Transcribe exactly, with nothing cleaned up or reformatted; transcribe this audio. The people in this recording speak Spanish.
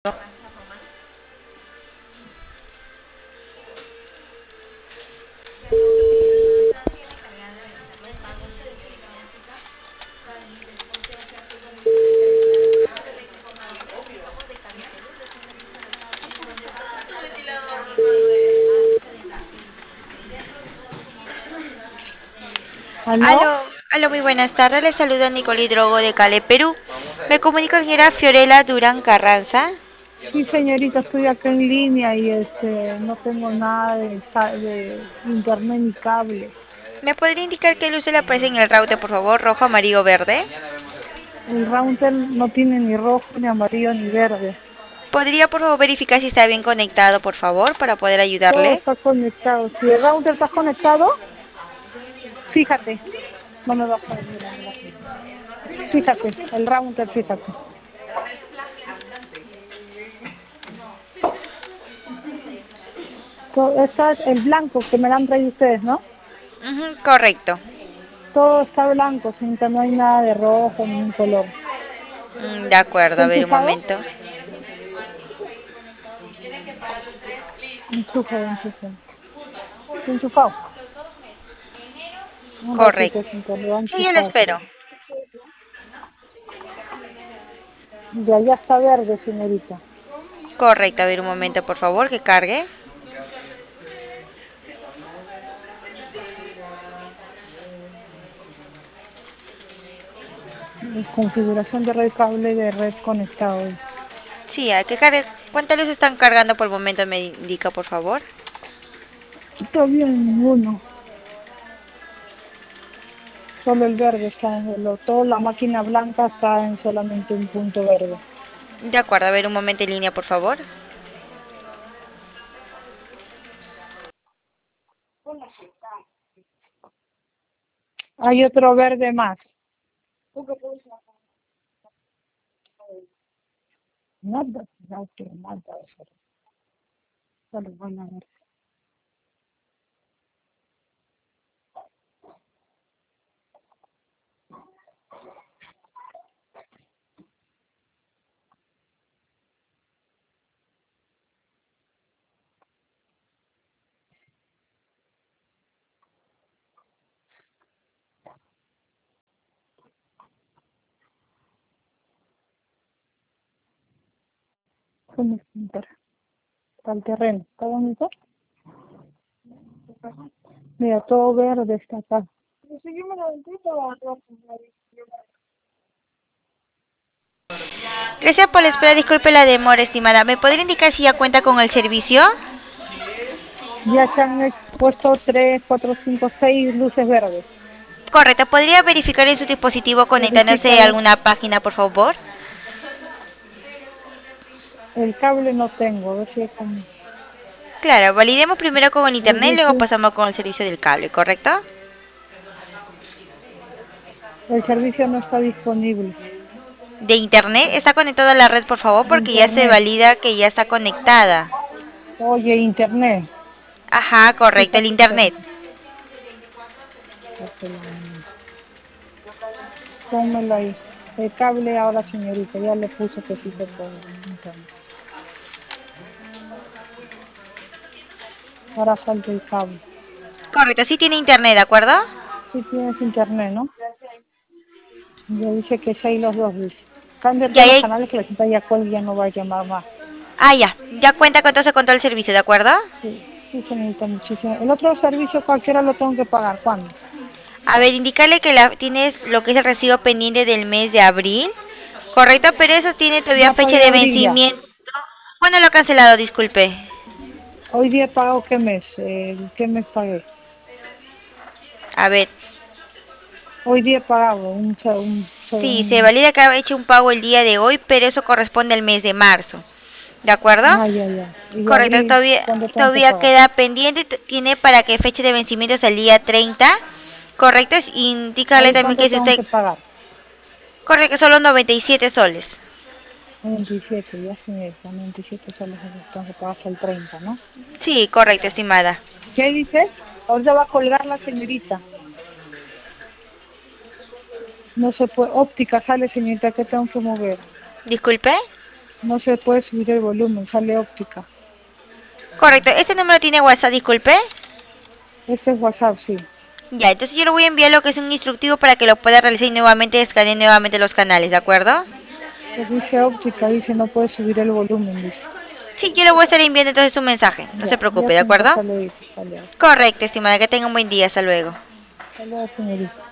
¿Aló? Aló, aló, muy buenas tardes. Les saluda Nicole Hidrogo de Cali, Perú. Me comunico con la señora Fiorella Durán Carranza. Sí, señorita, estoy acá en línea y este no tengo nada de, ca- de internet ni cable. ¿Me podría indicar qué luz le aparece en el router, por favor? ¿Rojo, amarillo o verde? El router no tiene ni rojo, ni amarillo, ni verde. ¿Podría, por favor, verificar si está bien conectado, por favor, para poder Todo ayudarle? está conectado. Si el router está conectado, fíjate. No me vas a ver, mira, mira. Fíjate, el router, fíjate. Todo, está el blanco que me lo han traído ustedes, ¿no? Ujú, correcto. Todo está blanco, señorita, no hay nada de rojo, ningún color. Mm, de acuerdo, ¿Está a ver un enchufado? momento. Enchufado, enchufado. ¿Está enchufado? Un ratito, Correcto. señorita, lo va a Sí, yo lo enchufar. espero. Ya, ya está verde, señorita. Correcto, a ver un momento, por favor, que cargue. Configuración de red cable de red conectado. Sí, hay que cargue. ¿Cuántas luces están cargando por el momento? Me indica, por favor. Todavía ninguno. Solo el verde está en el, toda la máquina blanca está en solamente un punto verde. De acuerdo, a ver un momento en línea, por favor. Hay otro verde más. Nada, nada, nada. Solo van a ver. ¿Cómo se entera? Está el terreno. ¿Está bonito? Mira, todo verde está acá. Gracias por la espera, disculpe la demora, estimada. ¿Me podría indicar si ya cuenta con el servicio? Ya se han hecho- puesto tres, cuatro, cinco, seis luces verdes. Correcto, ¿podría verificar en su dispositivo conectándose a Verifícale. alguna página, por favor? El cable no tengo, a ver si es como Claro, validemos primero con el el internet y luego wifi. pasamos con el servicio del cable, ¿correcto? El servicio no está disponible. De internet, ¿está conectado a la red, por favor? De Porque ya se internet. valida que ya está conectada. Oye, internet. Ajá, correcto, el Fíjate que internet. pónmelo ahí. El cable ahora, señorita, ya le puse que sí se puede. Internet. Ahora falta el cable. Correcto, sí tiene internet, ¿de acuerdo? Sí tienes internet, ¿no? Ya dice que sí hay los dos, dice. Cambia Ya todos los hay... canales que la gente ya cuelga y ya no va a llamar más. Ah, ya, ya cuenta con entonces con todo el servicio, ¿de acuerdo? Sí, sí, señorita, muchísimo. El otro servicio cualquiera lo tengo que pagar. ¿Cuándo? A ver, indicarle que la, tienes lo que es el recibo pendiente del mes de abril. Correcto, pero eso tiene todavía Ya fecha pagué de abril ya. vencimiento. ¿Cuándo lo ha cancelado? Disculpe. Hoy día he pagado qué mes. Eh, ¿Qué mes pagué? A ver, Hoy día he pagado un, cha- un, cha- sí, se un... valida que ha hecho un pago el día de hoy, pero eso corresponde al mes de marzo. ¿De acuerdo? Ah, ya, ya. Y de Correcto, abril, todavía, ¿cuándo tengo que todavía pagar? queda pendiente. t- Tiene para que fecha de vencimiento es el día treinta. Correcto, es indicarle Ahí también cuánto que si tengo usted. que pagar. Correcto, que solo noventa y siete soles. noventa y siete, ya señorita, noventa y siete soles tengo que pagar hasta el treinta, ¿no? Sí, correcto, estimada. ¿Qué dices? Ahorita va a colgar la señorita. No se puede. Óptica sale, señorita, que tengo que mover. Disculpe. No se puede subir el volumen, sale óptica. Correcto. ¿Este número tiene WhatsApp, disculpe? Este es WhatsApp, sí. Ya, entonces yo le voy a enviar lo que es un instructivo para que lo pueda realizar y nuevamente escanee nuevamente los canales, ¿de acuerdo? Pues dice óptica, dice no puede subir el volumen, dice. Sí, yo le voy a estar enviando entonces un mensaje. No se Ya, ya preocupe, ¿de señora, acuerdo? hasta luego. Hasta luego, Correcto, estimada. Que tenga un buen día. Hasta luego. hasta luego, señorita.